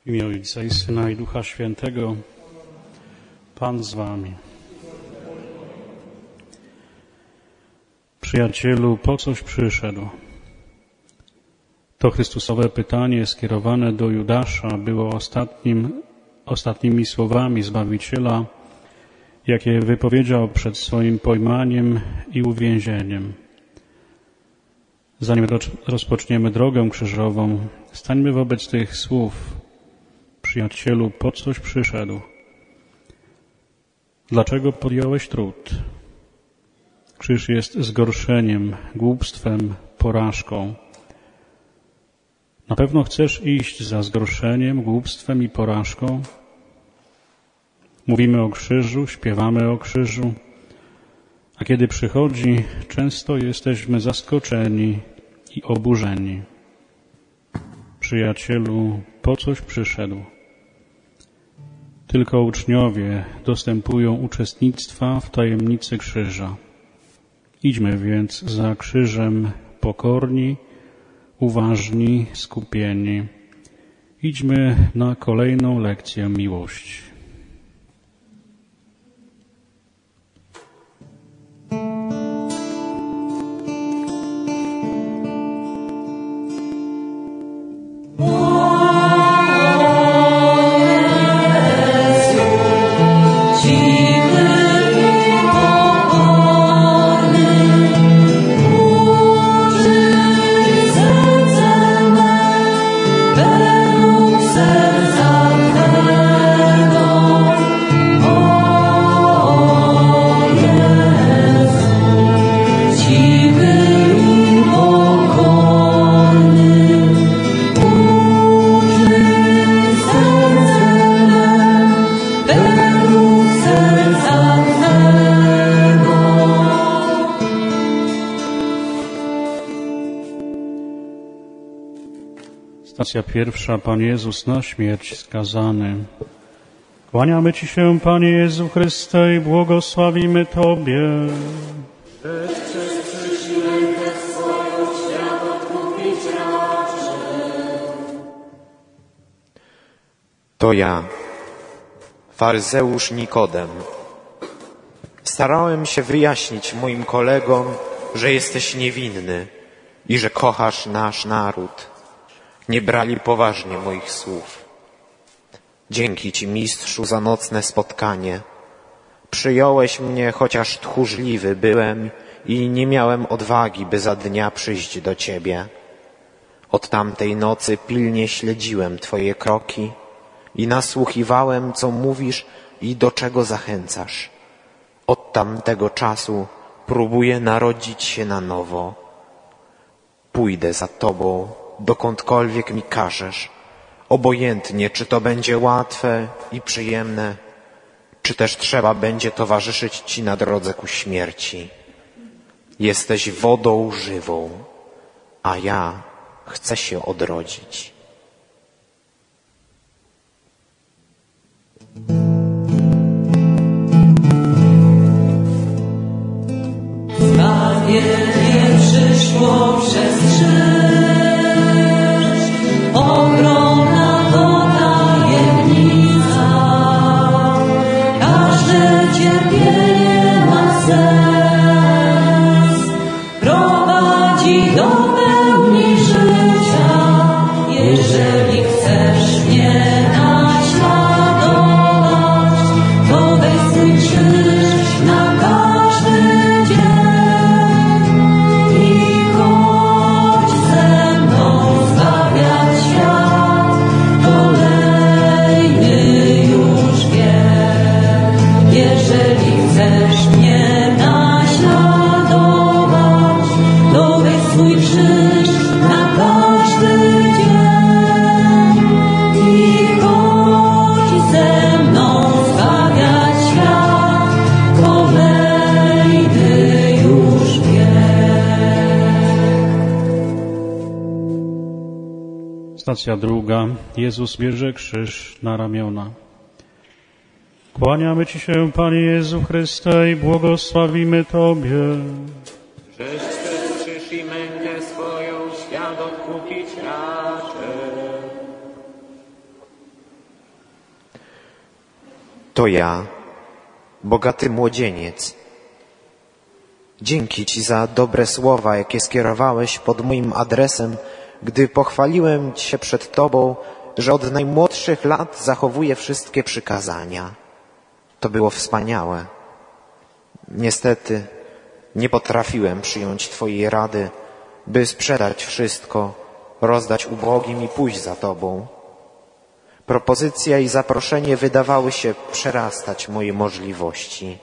W imię Ojca i Syna i Ducha Świętego. Pan z wami. Przyjacielu, po coś przyszedł? To Chrystusowe pytanie skierowane do Judasza było ostatnimi słowami Zbawiciela, jakie wypowiedział przed swoim pojmaniem i uwięzieniem. Zanim rozpoczniemy drogę krzyżową, stańmy wobec tych słów. Przyjacielu, po coś przyszedł? Dlaczego podjąłeś trud? Krzyż jest zgorszeniem, głupstwem, porażką. Na pewno chcesz iść za zgorszeniem, głupstwem i porażką? Mówimy o krzyżu, śpiewamy o krzyżu, a kiedy przychodzi, często jesteśmy zaskoczeni i oburzeni. Przyjacielu, po coś przyszedł? Tylko uczniowie dostępują uczestnictwa w tajemnicy krzyża. Idźmy więc za krzyżem pokorni, uważni, skupieni. Idźmy na kolejną lekcję miłości. Stacja pierwsza. Pan Jezus na śmierć skazany. Kłaniamy Ci się, Panie Jezu Chryste, i błogosławimy Tobie. To ja, faryzeusz Nikodem. Starałem się wyjaśnić moim kolegom, że jesteś niewinny i że kochasz nasz naród. Nie brali poważnie moich słów. Dzięki Ci, Mistrzu, za nocne spotkanie. Przyjąłeś mnie, chociaż tchórzliwy byłem i nie miałem odwagi, by za dnia przyjść do Ciebie. Od tamtej nocy pilnie śledziłem Twoje kroki i nasłuchiwałem, co mówisz i do czego zachęcasz. Od tamtego czasu próbuję narodzić się na nowo. Pójdę za Tobą, dokądkolwiek mi każesz, obojętnie, czy to będzie łatwe i przyjemne, czy też trzeba będzie towarzyszyć Ci na drodze ku śmierci. Jesteś wodą żywą, a ja chcę się odrodzić. Zbawienie przyszło przez krzyż. Ogromna to tajemnica, każde cierpienie ma sens, prowadzi do pełni życia, jeżeli chcesz mnie naśladować, to weź swój krzyż na każdy dzień i chodź ze mną zbawiać świat, kolejny już wiek. Jeżeli chcesz mnie naśladować, to weź swój krzyż na każdy dzień i chodź ze mną zbawiać świat, kolejny już wiek. Stacja druga. Jezus bierze krzyż na ramiona. Kłaniamy Ci się, Panie Jezu Chryste, i błogosławimy Tobie. Żeś przez krzyż i mękę swoją świat odkupić raczy. To ja, bogaty młodzieniec. Dzięki Ci za dobre słowa, jakie skierowałeś pod moim adresem, gdy pochwaliłem się przed Tobą, że od najmłodszych lat zachowuję wszystkie przykazania. To było wspaniałe. Niestety nie potrafiłem przyjąć Twojej rady, by sprzedać wszystko, rozdać ubogim i pójść za Tobą. Propozycja i zaproszenie wydawały się przerastać moje możliwości.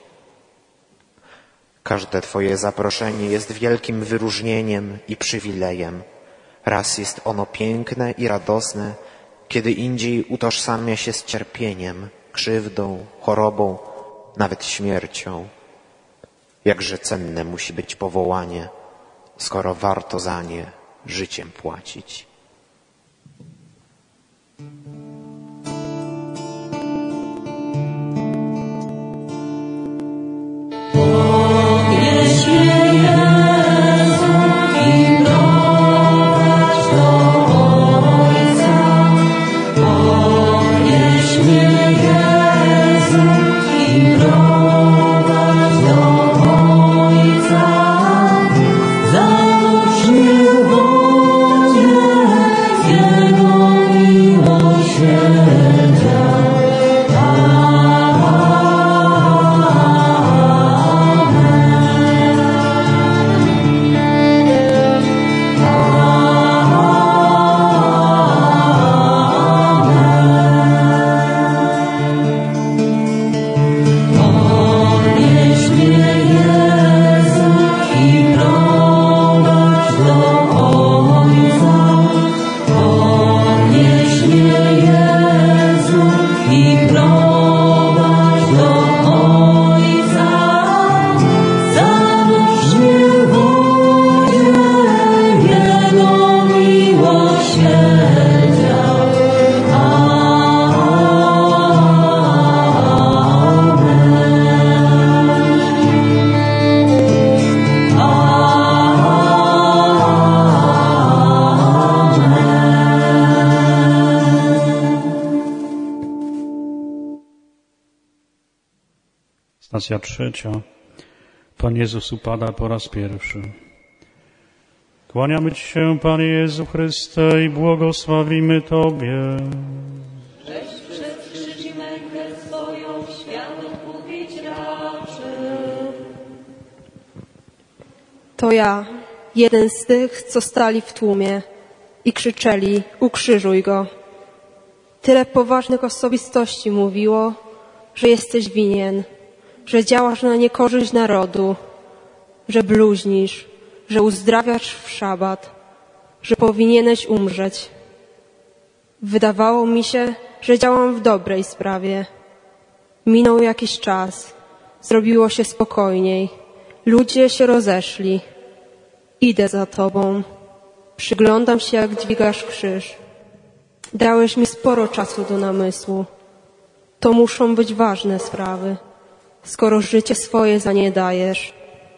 Każde Twoje zaproszenie jest wielkim wyróżnieniem i przywilejem. Raz jest ono piękne i radosne, kiedy indziej utożsamia się z cierpieniem, krzywdą, chorobą, nawet śmiercią. Jakże cenne musi być powołanie, skoro warto za nie życiem płacić. Stacja trzecia. Pan Jezus upada po raz pierwszy. Kłaniamy Ci się, Panie Jezu Chryste, i błogosławimy Tobie. Żeś przez krzyż i mękę swoją świat odkupić raczył. To ja, jeden z tych, co stali w tłumie i krzyczeli: ukrzyżuj go. Tyle poważnych osobistości mówiło, że jesteś winien, że działasz na niekorzyść narodu, że bluźnisz, że uzdrawiasz w szabat, że powinieneś umrzeć. Wydawało mi się, że działam w dobrej sprawie. Minął jakiś czas, zrobiło się spokojniej, ludzie się rozeszli. Idę za Tobą, przyglądam się, jak dźwigasz krzyż. Dałeś mi sporo czasu do namysłu. To muszą być ważne sprawy, skoro życie swoje za nie dajesz.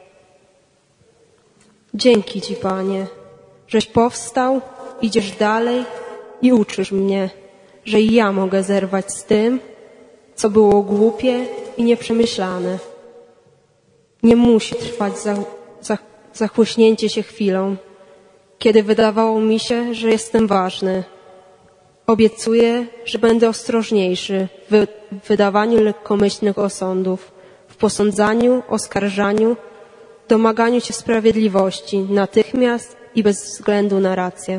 Dzięki Ci, Panie, żeś powstał, idziesz dalej i uczysz mnie, że i ja mogę zerwać z tym, co było głupie i nieprzemyślane. Nie musi trwać zachłyśnięcie się chwilą, kiedy wydawało mi się, że jestem ważny. Obiecuję, że będę ostrożniejszy w wydawaniu lekkomyślnych osądów, w posądzaniu, oskarżaniu, domaganiu się sprawiedliwości natychmiast i bez względu na rację.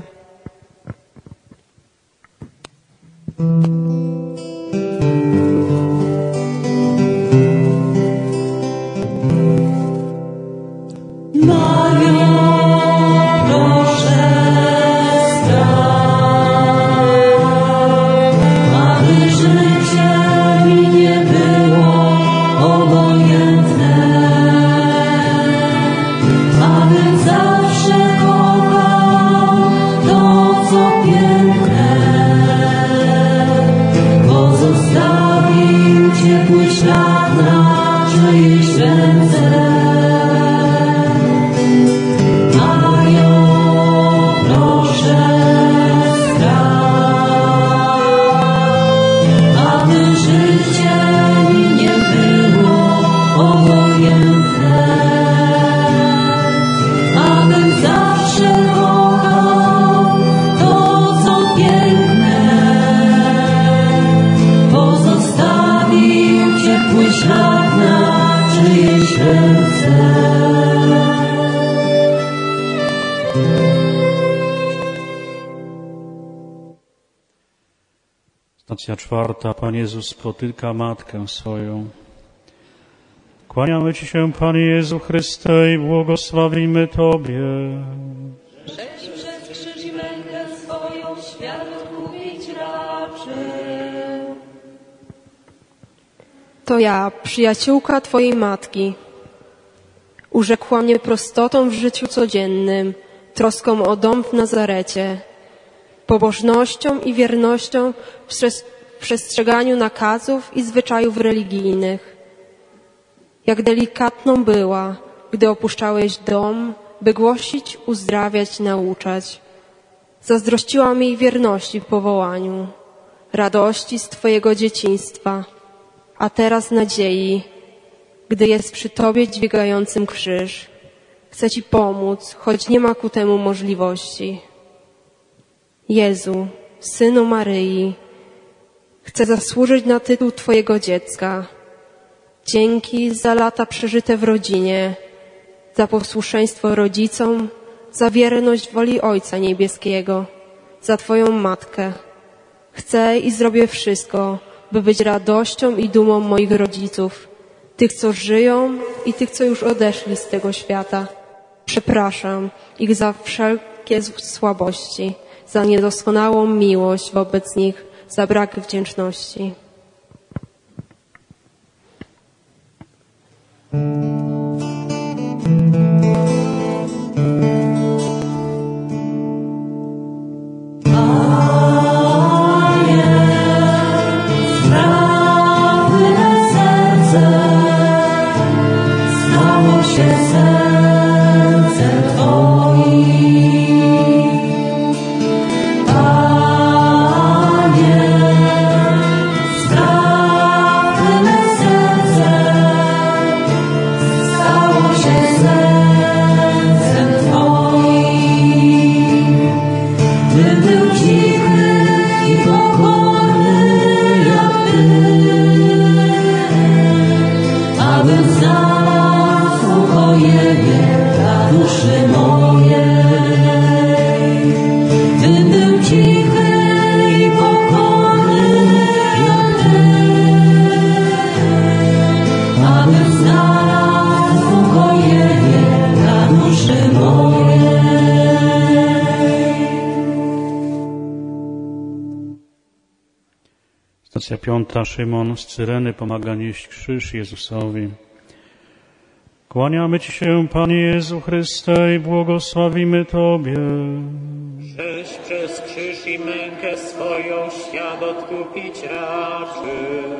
Życie Stacja czwarta. Pan Jezus spotyka Matkę swoją. Kłaniamy Ci się, Panie Jezu Chryste, i błogosławimy Tobie. Żeś przez krzyż i mękę swoją świat odkupić raczył. To ja, przyjaciółka Twojej matki, urzekła mnie prostotą w życiu codziennym, troską o dom w Nazarecie, pobożnością i wiernością w przestrzeganiu nakazów i zwyczajów religijnych. Jak delikatną była, gdy opuszczałeś dom, by głosić, uzdrawiać, nauczać. Zazdrościłam jej wierności w powołaniu, radości z Twojego dzieciństwa, a teraz nadziei, gdy jest przy Tobie dźwigającym krzyż. Chcę Ci pomóc, choć nie ma ku temu możliwości. Jezu, Synu Maryi, chcę zasłużyć na tytuł Twojego dziecka. Dzięki za lata przeżyte w rodzinie, za posłuszeństwo rodzicom, za wierność woli Ojca Niebieskiego, za Twoją matkę. Chcę i zrobię wszystko, by być radością i dumą moich rodziców, tych, co żyją i tych, co już odeszli z tego świata. Przepraszam ich za wszelkie słabości, za niedoskonałą miłość wobec nich, za brak wdzięczności. Stacja piąta. Szymon z Cyreny pomaga nieść krzyż Jezusowi. Kłaniamy Ci się, Panie Jezu Chryste, i błogosławimy Tobie. Żeś przez krzyż i mękę swoją świat odkupić raczył.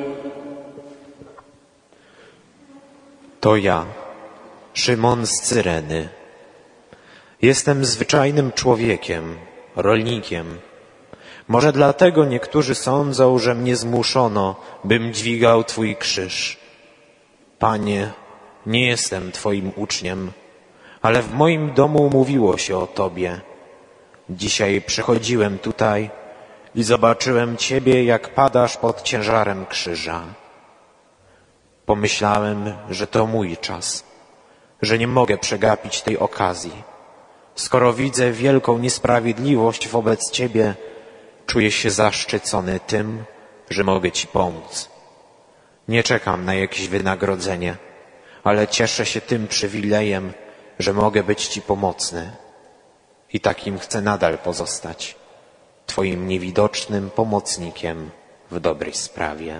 To ja, Szymon z Cyreny. Jestem zwyczajnym człowiekiem, rolnikiem. Może dlatego niektórzy sądzą, że mnie zmuszono, bym dźwigał Twój krzyż. Panie, nie jestem Twoim uczniem, ale w moim domu mówiło się o Tobie. Dzisiaj przychodziłem tutaj i zobaczyłem Ciebie, jak padasz pod ciężarem krzyża. Pomyślałem, że to mój czas, że nie mogę przegapić tej okazji. Skoro widzę wielką niesprawiedliwość wobec Ciebie, czuję się zaszczycony tym, że mogę Ci pomóc. Nie czekam na jakieś wynagrodzenie, ale cieszę się tym przywilejem, że mogę być Ci pomocny. I takim chcę nadal pozostać, Twoim niewidocznym pomocnikiem w dobrej sprawie.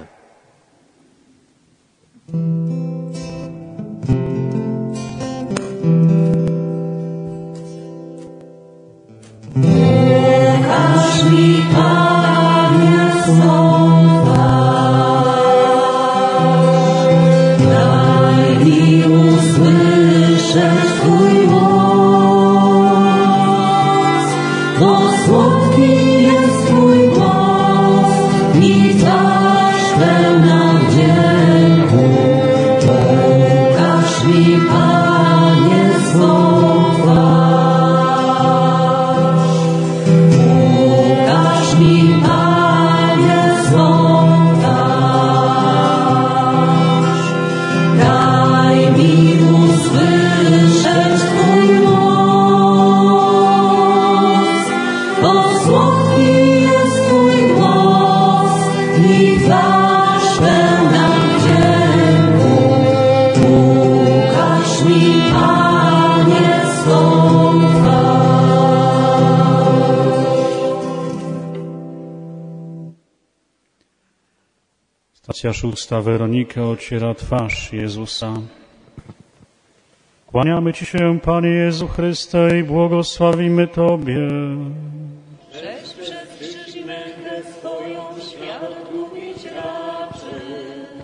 Pokaż mi, Panie, swą twarz, daj mi usłyszeć Twój głos, bo słodki jest Twój głos i twarz pełna wdzięku. Pokaż mi, Panie, swą twarz. Pokaż mi, Panie, swą twarz. Daj mi usłyszeć Twój głos, bo słodki jest Twój głos Stacja 6. Weronika ociera twarz Jezusa. Kłaniamy Ci się, Panie Jezu Chryste, i błogosławimy Tobie. Żeś przez krzyż i mękę swoją świat gubić raczył.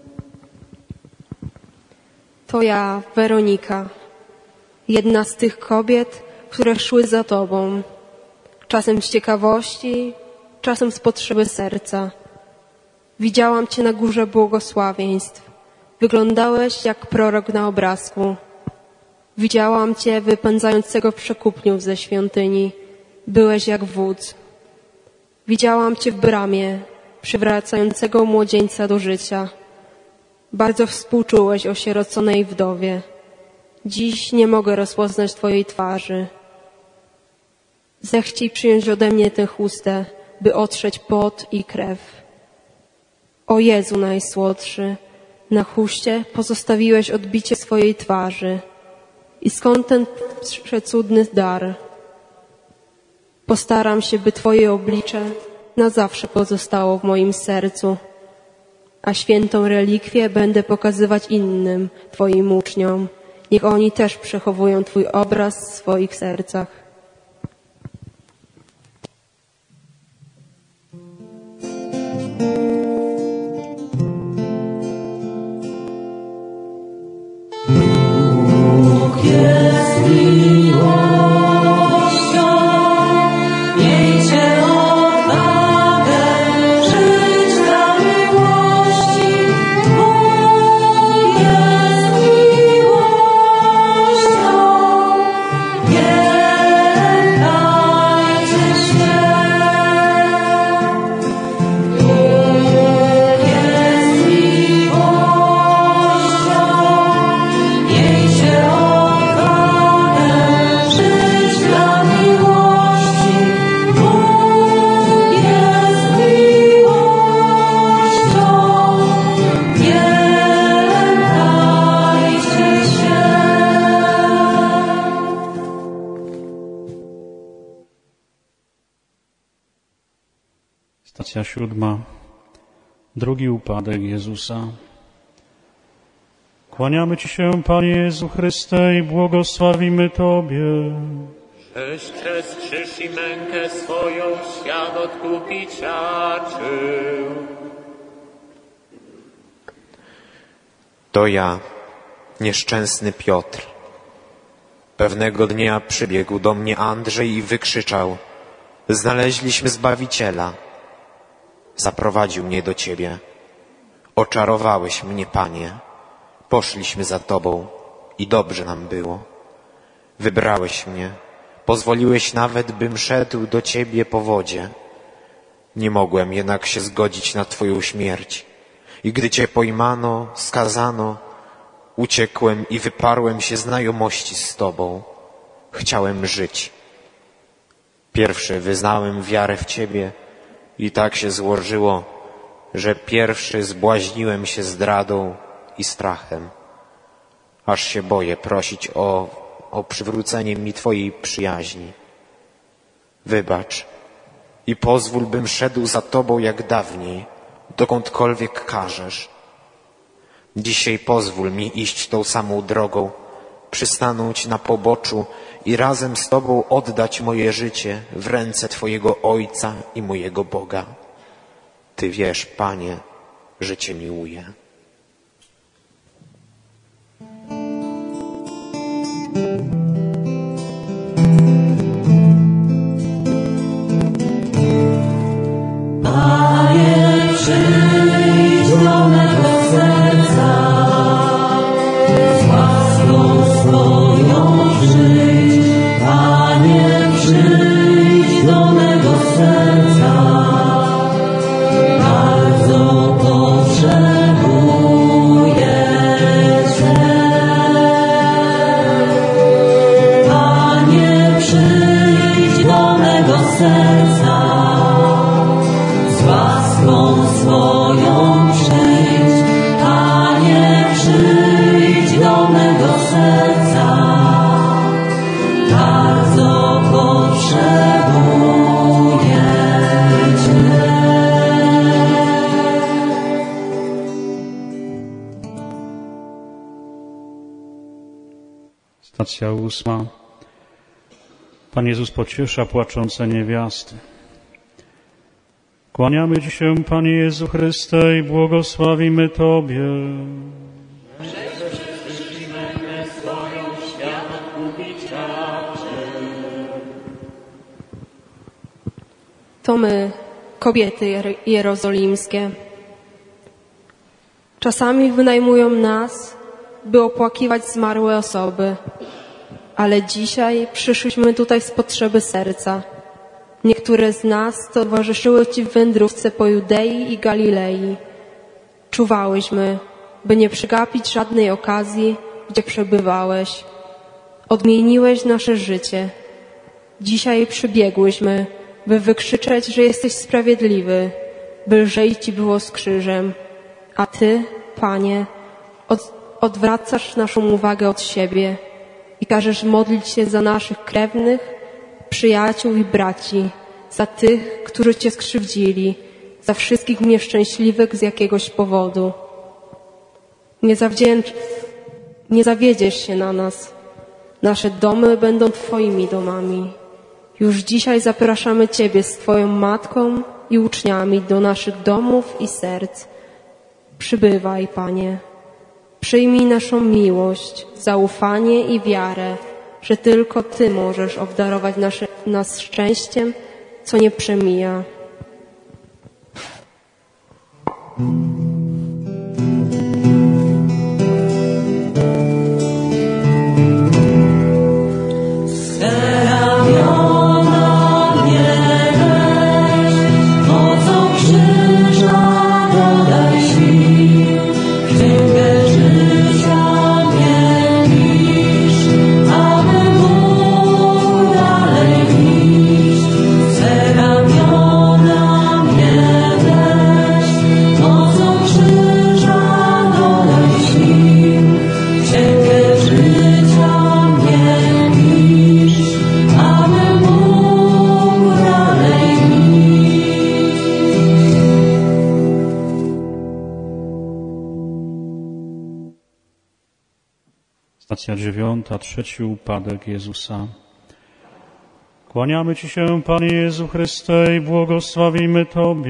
To ja, Weronika, jedna z tych kobiet, które szły za Tobą, czasem z ciekawości, czasem z potrzeby serca. Widziałam Cię na górze błogosławieństw. Wyglądałeś jak prorok na obrazku. Widziałam Cię wypędzającego przekupniów ze świątyni. Byłeś jak wódz. Widziałam Cię w bramie, przywracającego młodzieńca do życia. Bardzo współczułeś osieroconej wdowie. Dziś nie mogę rozpoznać Twojej twarzy. Zechciej przyjąć ode mnie tę chustę, by otrzeć pot i krew. O Jezu najsłodszy, na chuście pozostawiłeś odbicie swojej twarzy. I skąd ten przecudny dar? Postaram się, by Twoje oblicze na zawsze pozostało w moim sercu, a świętą relikwię będę pokazywać innym, Twoim uczniom. Niech oni też przechowują Twój obraz w swoich sercach. Bóg jest miłością, miejcie odwagę żyć dla miłości. Bóg jest miłością, nie lękajcie się. Bóg jest miłością, miejcie odwagę żyć dla miłości. Bóg jest miłością, nie lękajcie się. Stacja 7. Drugi upadek Jezusa. Kłaniamy Ci się, Panie Jezu Chryste, i błogosławimy Tobie. Żeś przez krzyż i mękę swoją świat odkupić raczył. To ja, nieszczęsny Piotr. Pewnego dnia przybiegł do mnie Andrzej i wykrzyczał: znaleźliśmy Zbawiciela. Zaprowadził mnie do Ciebie. Oczarowałeś mnie, Panie. Poszliśmy za Tobą i dobrze nam było. Wybrałeś mnie, pozwoliłeś nawet, bym szedł do Ciebie po wodzie. Nie mogłem jednak się zgodzić na Twoją śmierć. I gdy Cię pojmano, skazano, uciekłem i wyparłem się znajomości z Tobą. Chciałem żyć. Pierwszy wyznałem wiarę w Ciebie i tak się złożyło, że pierwszy zbłaźniłem się zdradą i strachem. Aż się boję prosić o przywrócenie mi Twojej przyjaźni. Wybacz i pozwól, bym szedł za Tobą jak dawniej, dokądkolwiek każesz. Dzisiaj pozwól mi iść tą samą drogą, przystanąć na poboczu i razem z Tobą oddać moje życie w ręce Twojego Ojca i mojego Boga. Ty wiesz, Panie, że Cię miłuję. Panie, przyjdź do mego serca, z łaską swoją przyjdź. Panie, przyjdź do mego serca, bardzo potrzebuję. Stacja 8. Pan Jezus pociesza płaczące niewiasty. Kłaniamy Ci się, Panie Jezu Chryste, i błogosławimy Tobie. To my, kobiety jerozolimskie. Czasami wynajmują nas, by opłakiwać zmarłe osoby, ale dzisiaj przyszliśmy tutaj z potrzeby serca. Niektóre z nas towarzyszyły Ci w wędrówce po Judei i Galilei. Czuwałyśmy, by nie przegapić żadnej okazji, gdzie przebywałeś. Odmieniłeś nasze życie. Dzisiaj przybiegłyśmy, by wykrzyczeć, że jesteś sprawiedliwy, by lżej Ci było z krzyżem. A Ty, Panie, odwracasz naszą uwagę od siebie i każesz modlić się za naszych krewnych, przyjaciół i braci, za tych, którzy Cię skrzywdzili, za wszystkich nieszczęśliwych z jakiegoś powodu. Nie zawiedziesz się na nas. Nasze domy będą Twoimi domami. Już dzisiaj zapraszamy Ciebie z Twoją matką i uczniami do naszych domów i serc. Przybywaj, Panie. Przyjmij naszą miłość, zaufanie i wiarę, że tylko Ty możesz obdarować nas szczęściem, co nie przemija. Stacja 9. Trzeci upadek Jezusa. Kłaniamy Ci się, Panie Jezu Chryste, i błogosławimy Tobie.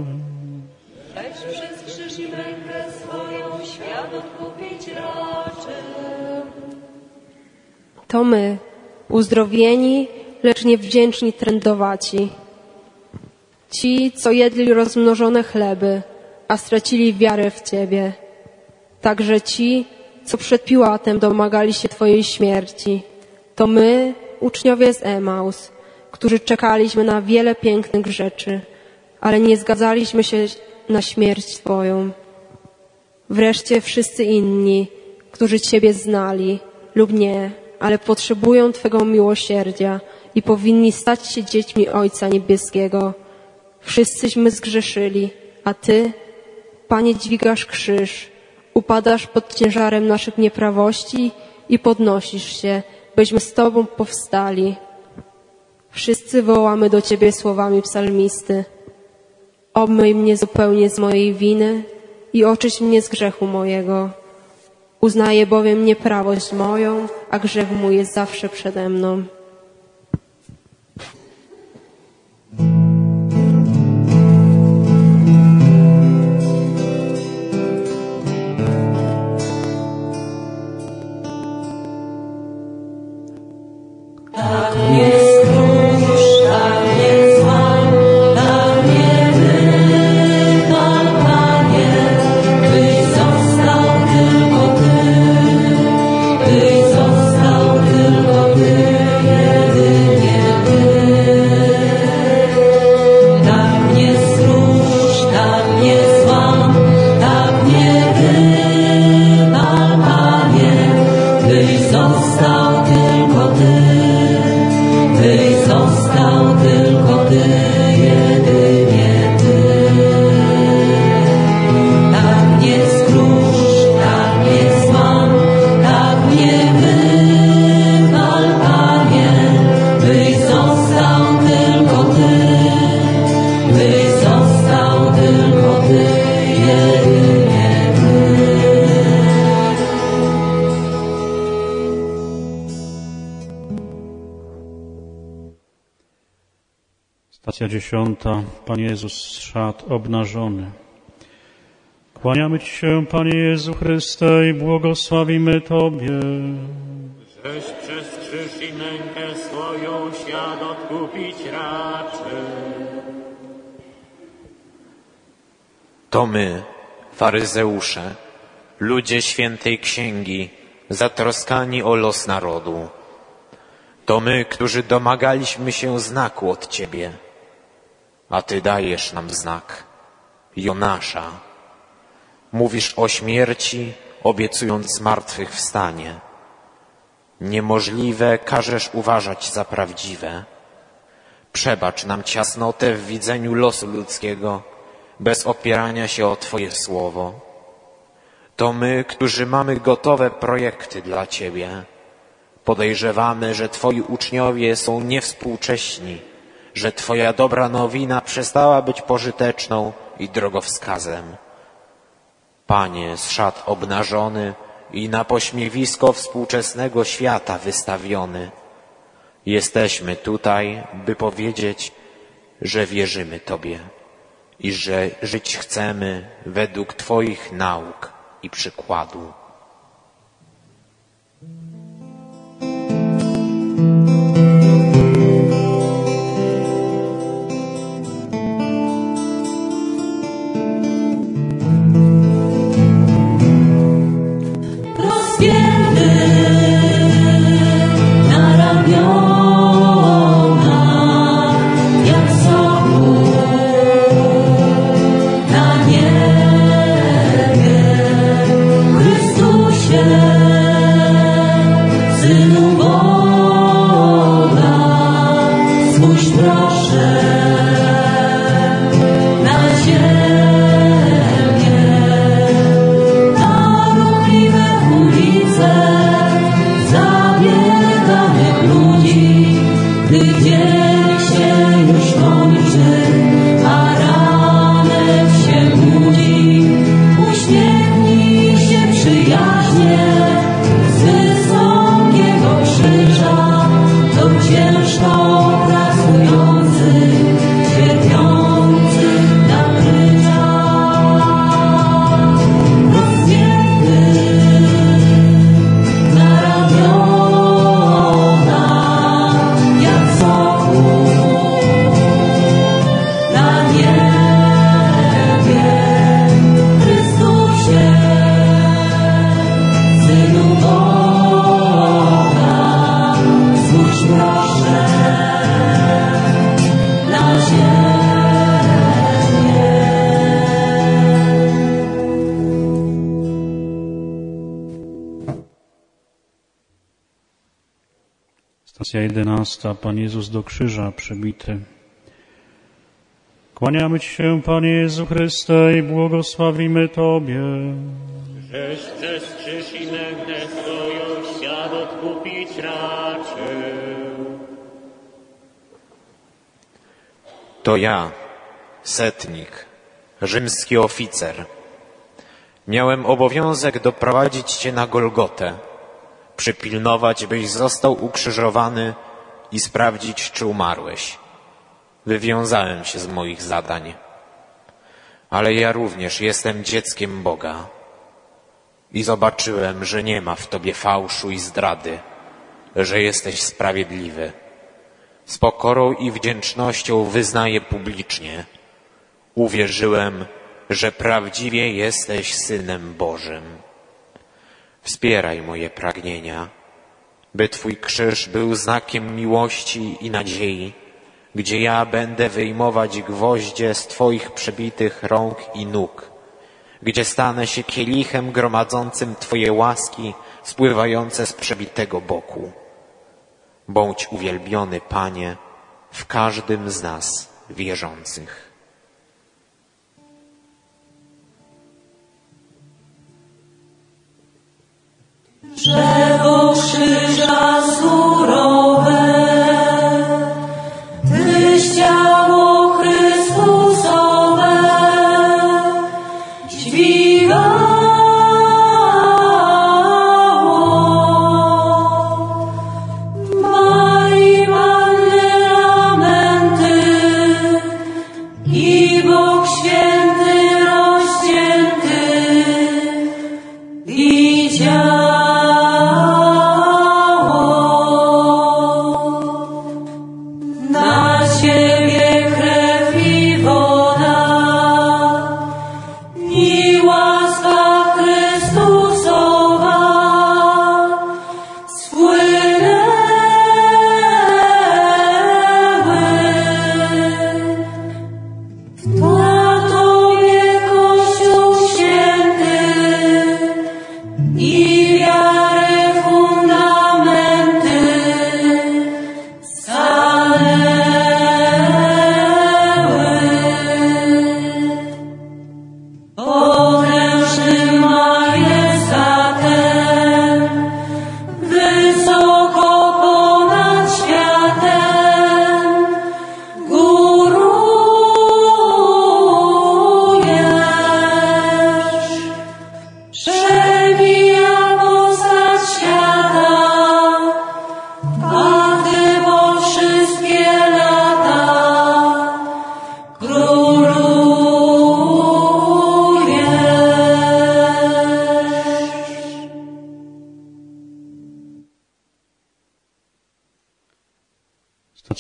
Lecz przez krzyż i mękę swoją świat odkupić raczył. To my, uzdrowieni, lecz niewdzięczni trędowaci. Ci, co jedli rozmnożone chleby, a stracili wiarę w Ciebie. Także ci, co przed Piłatem domagali się Twojej śmierci. To my, uczniowie z Emaus, którzy czekaliśmy na wiele pięknych rzeczy, ale nie zgadzaliśmy się na śmierć Twoją. Wreszcie wszyscy inni, którzy Ciebie znali lub nie, ale potrzebują Twego miłosierdzia i powinni stać się dziećmi Ojca Niebieskiego. Wszyscyśmy zgrzeszyli, a Ty, Panie, dźwigasz krzyż, upadasz pod ciężarem naszych nieprawości i podnosisz się, byśmy z Tobą powstali. Wszyscy wołamy do Ciebie słowami psalmisty. Obmyj mnie zupełnie z mojej winy i oczyść mnie z grzechu mojego. Uznaję bowiem nieprawość moją, a grzech mój jest zawsze przede mną. Ty został tylko Ty. Stacja 10. Pan Jezus szedł obnażony. Kłaniamy Ci się, Panie Jezu Chryste, i błogosławimy Tobie. Żeś przez krzyż i mękę swoją świat odkupić raczył. To my, faryzeusze, ludzie świętej księgi, zatroskani o los narodu. To my, którzy domagaliśmy się znaku od Ciebie, a Ty dajesz nam znak, Jonasza. Mówisz o śmierci, obiecując zmartwychwstanie. Niemożliwe każesz uważać za prawdziwe. Przebacz nam ciasnotę w widzeniu losu ludzkiego, bez opierania się o Twoje słowo. To my, którzy mamy gotowe projekty dla Ciebie. Podejrzewamy, że Twoi uczniowie są niewspółcześni, że Twoja dobra nowina przestała być pożyteczną i drogowskazem. Panie, zszedł obnażony i na pośmiewisko współczesnego świata wystawiony. Jesteśmy tutaj, by powiedzieć, że wierzymy Tobie i że żyć chcemy według Twoich nauk i przykładu. Stacja 11. Pan Jezus do krzyża przybity. Kłaniamy Ci się, Panie Jezu Chryste, i błogosławimy Tobie. Żeś przez krzyż i mękę swoją świat odkupić raczył. To ja, setnik, rzymski oficer. Miałem obowiązek doprowadzić Cię na Golgotę, przypilnować, byś został ukrzyżowany i sprawdzić, czy umarłeś. Wywiązałem się z moich zadań. Ale ja również jestem dzieckiem Boga i zobaczyłem, że nie ma w Tobie fałszu i zdrady, że jesteś sprawiedliwy. Z pokorą i wdzięcznością wyznaję publicznie. Uwierzyłem, że prawdziwie jesteś Synem Bożym. Wspieraj moje pragnienia, by Twój krzyż był znakiem miłości i nadziei, gdzie ja będę wyjmować gwoździe z Twoich przebitych rąk i nóg, gdzie stanę się kielichem gromadzącym Twoje łaski spływające z przebitego boku. Bądź uwielbiony, Panie, w każdym z nas wierzących. Drzewo krzyża surowe, Tyś ciało Chrystusowe, dźwigało. Marii Panny lamenty,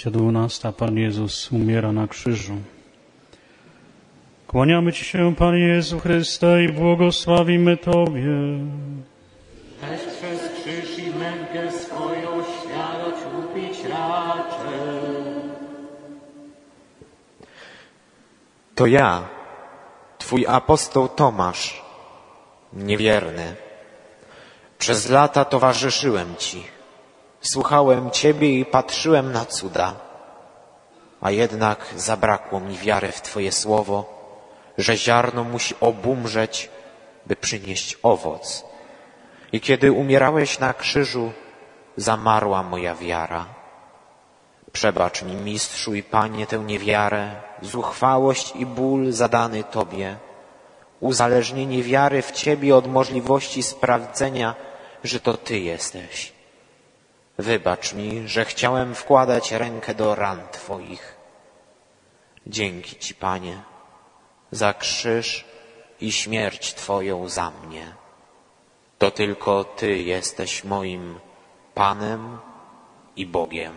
Stacja 12. Pan Jezus umiera na krzyżu. Kłaniamy Ci się, Panie Jezu Chryste, i błogosławimy Tobie. Weź przez krzyż i mękę swoją świat odkupić raczył. To ja, Twój apostoł Tomasz, niewierny. Przez lata towarzyszyłem Ci, słuchałem Ciebie i patrzyłem na cuda, a jednak zabrakło mi wiary w Twoje słowo, że ziarno musi obumrzeć, by przynieść owoc. I kiedy umierałeś na krzyżu, zamarła moja wiara. Przebacz mi, Mistrzu i Panie, tę niewiarę, zuchwałość i ból zadany Tobie, uzależnienie wiary w Ciebie od możliwości sprawdzenia, że to Ty jesteś. Wybacz mi, że chciałem wkładać rękę do ran Twoich. Dzięki Ci, Panie, za krzyż i śmierć Twoją za mnie. To tylko Ty jesteś moim Panem i Bogiem.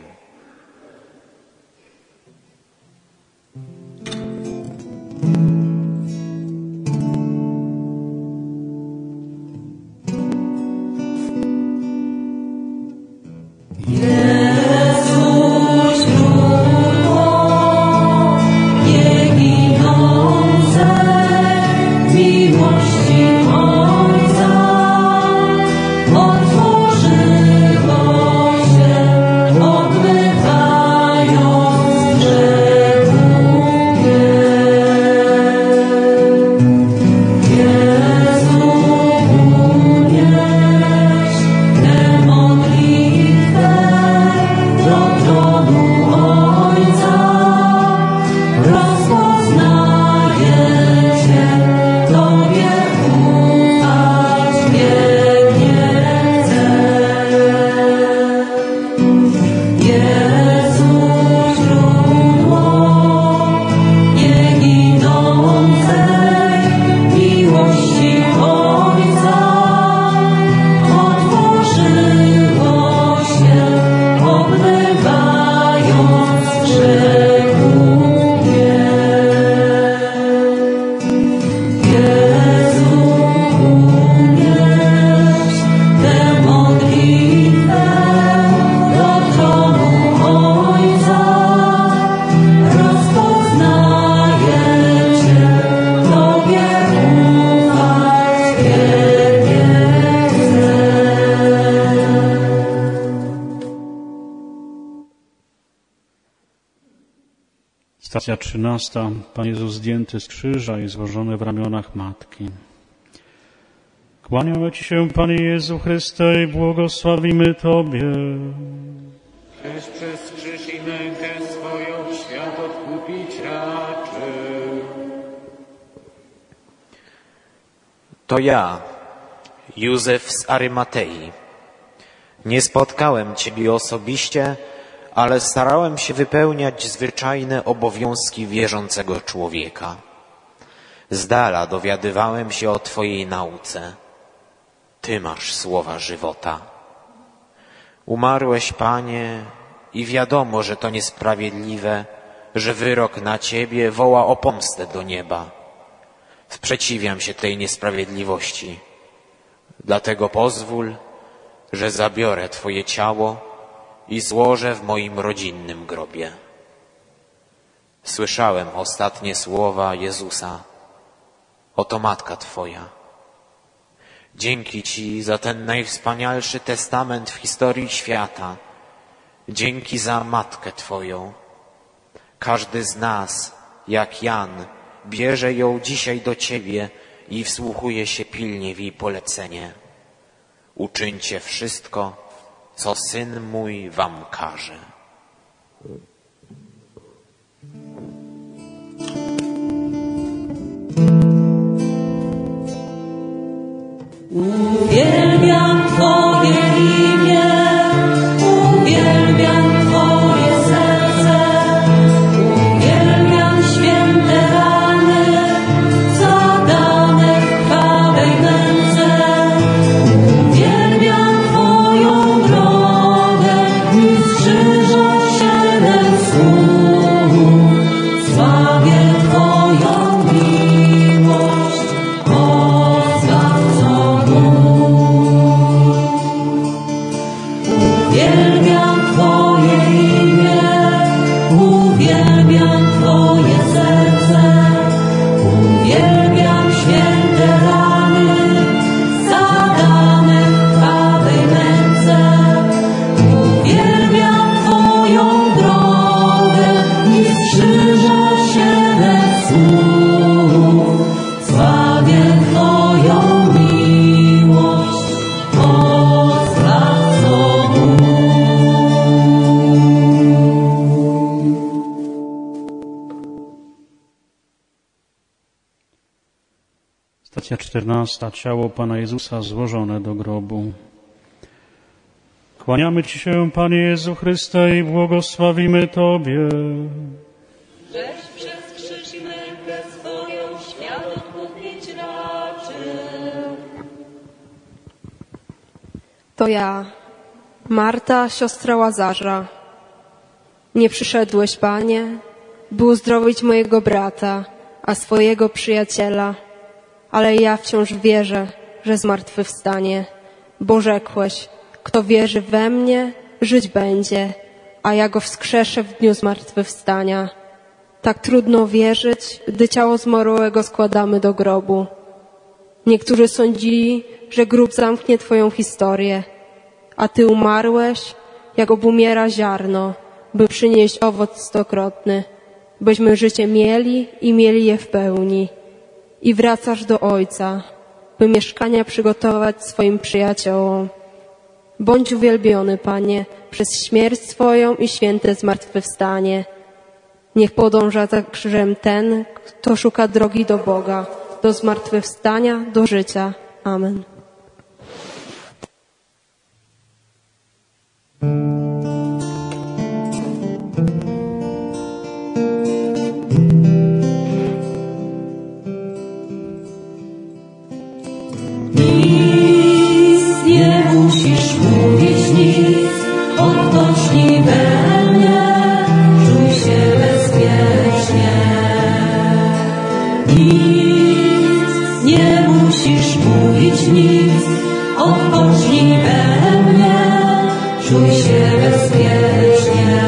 Stacja 13. Pan Jezus zdjęty z krzyża i złożony w ramionach Matki. Kłaniamy Ci się, Panie Jezu Chryste, i błogosławimy Tobie. Też przez krzyż i mękę swoją świat odkupić raczył. To ja, Józef z Arymatei. Nie spotkałem Ciebie osobiście, ale starałem się wypełniać zwyczajne obowiązki wierzącego człowieka. Z dala dowiadywałem się o Twojej nauce. Ty masz słowa żywota. Umarłeś, Panie, i wiadomo, że to niesprawiedliwe, że wyrok na Ciebie woła o pomstę do nieba. Sprzeciwiam się tej niesprawiedliwości. Dlatego pozwól, że zabiorę Twoje ciało i złożę w moim rodzinnym grobie. Słyszałem ostatnie słowa Jezusa. Oto Matka Twoja. Dzięki Ci za ten najwspanialszy testament w historii świata. Dzięki za Matkę Twoją. Każdy z nas, jak Jan, bierze ją dzisiaj do Ciebie i wsłuchuje się pilnie w jej polecenie. Uczyńcie wszystko, co Syn mój wam każe. Uwielbiam Twoje imię, uwielbiam Twoje serce, uwielbiam święte rany, zadane w krwawej męce. Uwielbiam Twoją drogę, z krzyża się Stacja 14. Ciało Pana Jezusa złożone do grobu. Kłaniamy Ci się, Panie Jezu Chryste, i błogosławimy Tobie. Żeś przez krzyż i mękę swoją świat odkupić raczył. To ja, Marta, siostra Łazarza. Nie przyszedłeś, Panie, by uzdrowić mojego brata, a swojego przyjaciela, ale ja wciąż wierzę, że zmartwychwstanie, bo rzekłeś, kto wierzy we mnie, żyć będzie, a ja go wskrzeszę w dniu zmartwychwstania. Tak trudno wierzyć, gdy ciało zmarłego składamy do grobu. Niektórzy sądzili, że grób zamknie Twoją historię, a Ty umarłeś, jak obumiera ziarno, by przynieść owoc stokrotny, byśmy życie mieli i mieli je w pełni. I wracasz do Ojca, by mieszkania przygotować swoim przyjaciołom. Bądź uwielbiony, Panie, przez śmierć swoją i święte zmartwychwstanie. Niech podąża za krzyżem ten, kto szuka drogi do Boga, do zmartwychwstania, do życia. Amen. Nic nie musisz mówić, nic, odpocznij we mnie, czuj się bezpiecznie. Nic nie musisz mówić, nic, odpocznij we mnie, czuj się bezpiecznie.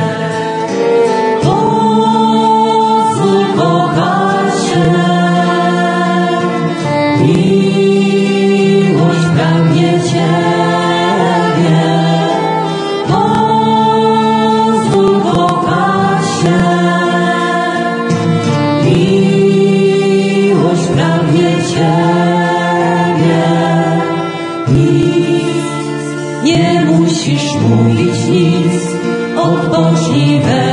Pozwól kochać się, miłość pragnie Ciebie. Pozwól kochać się, miłość pragnie Ciebie. Nic nie musisz mówić, nic, odpocznij we